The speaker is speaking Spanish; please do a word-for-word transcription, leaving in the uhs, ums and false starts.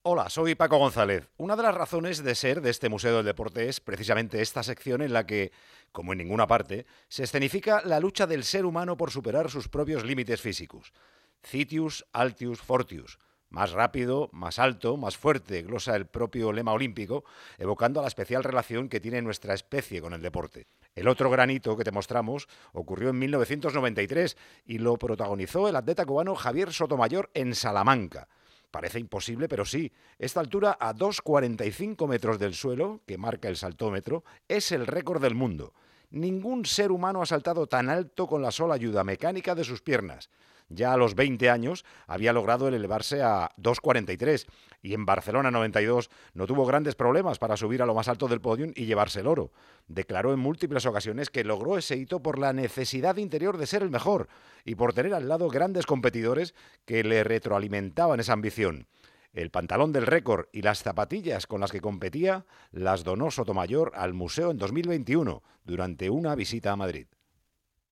Hola, soy Paco González. Una de las razones de ser de este Museo del Deporte es precisamente esta sección en la que, como en ninguna parte, se escenifica la lucha del ser humano por superar sus propios límites físicos. Citius, Altius, Fortius. Más rápido, más alto, más fuerte, glosa el propio lema olímpico, evocando a la especial relación que tiene nuestra especie con el deporte. El otro granito que te mostramos ocurrió en mil novecientos noventa y tres y lo protagonizó el atleta cubano Javier Sotomayor en Salamanca. Parece imposible, pero sí. Esta altura, a dos coma cuarenta y cinco metros del suelo, que marca el saltómetro, es el récord del mundo. Ningún ser humano ha saltado tan alto con la sola ayuda mecánica de sus piernas. Ya a los veinte años había logrado el elevarse a dos coma cuarenta y tres y en Barcelona noventa y dos no tuvo grandes problemas para subir a lo más alto del podio y llevarse el oro. Declaró en múltiples ocasiones que logró ese hito por la necesidad interior de ser el mejor y por tener al lado grandes competidores que le retroalimentaban esa ambición. El pantalón del récord y las zapatillas con las que competía las donó Sotomayor al museo en dos mil veintiuno durante una visita a Madrid.